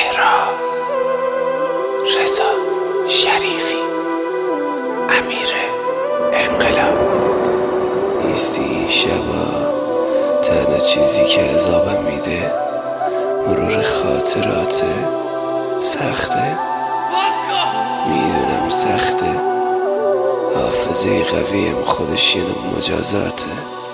مهراب، رضا شریفی، امیر انقلاب. نیستی این شبا تنها چیزی که عذابم میده مرور خاطراته. سخته، میدونم سخته، حافظه قویم خودش یه نوع مجازاته.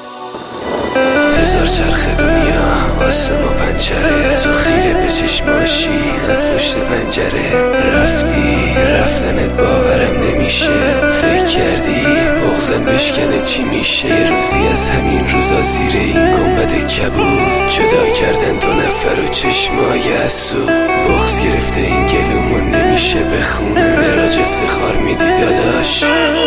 هزار چرخ دنیا واسه ما پنجره، تو خیره به چشماشی از پشت پنجره. رفتی رفتنت باورم نمیشه، فکر کردی بغضم بشکنه چی میشه. یه روزی از همین روزا زیر این گنبد کبود جدا کردن دو نفر و چشمای حسود. بغض گرفته این گلومون نمیشه بخونه، مراج افتخار میدی داداش.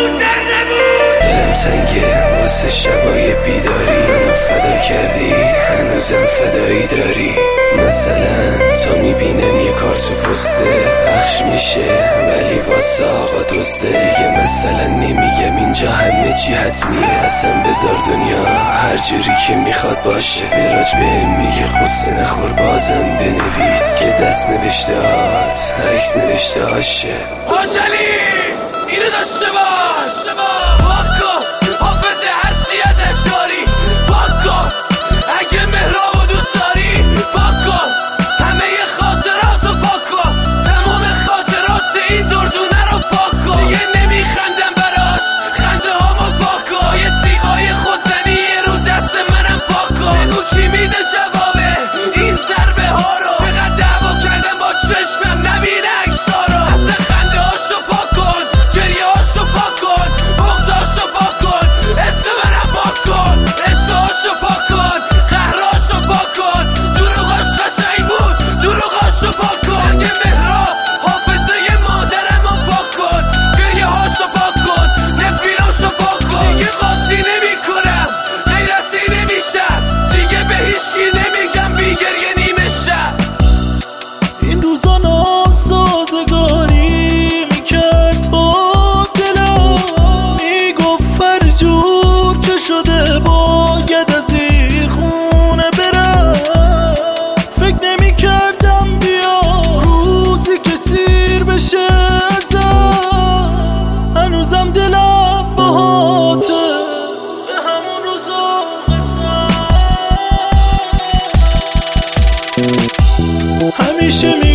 دلم تنگه واسه شبای بیداری، منو فدا کردی هنوزم فدایی داری. مثلا تا میبینن یه کار تو پسته پخش میشه ولی واسه آقا دزده دیگه. مثلا نمیگم اینجا همه چی حتمیه، اصلا بذار دنیا هر جوری که میخواد باشه. مراج بهم میگه قصه نخور بازم بنویس که دست نوشتهات عکس نوشته هاشه. حاجلی اینو داشته باش، پاک حافظه هرچی ازش داری. پاک کن اگه مهرابو دوست داری، پاک کن همه خاطراتو پاک کن، تمام خاطرات این دردونه رو پاک کن. دیگه نمیخندم براش، خنده هامو پاک کن. یه تیغای خودزنی رو دست منم پاک کن. بگو کی میده جوابه این ضربه ها رو؟ چقدر دعوا کردم با چشمم نبینه عکسا رو. اصلا خنده هاشو پاک کن، گریه هاشو پاک کن، بغضاشو پاک کن، اسم منم پاک کن، عشقهاشو پاک کن، قهرهاشو پاک کن. دروغاش قشنگ بود، دروغاشو پاک کن. اگه مهراب حافظه مادرمو پاک کن، گریه هاشو پاک کن، نفریناشو پاک کن. دیگه قاطی نمی کنم، غیرتی نمیشم، دیگه به هیچکی نمیگم بی گریه نیمه شب. این روزا ناسازگاری میکرد با دلم، میگفت فرجور که شده باید از این خونه برم. فکر نمیکردم بیا روزی که سیر بشه ازم، هنوزم دلم باهاته به همون روزا قسم. همیشه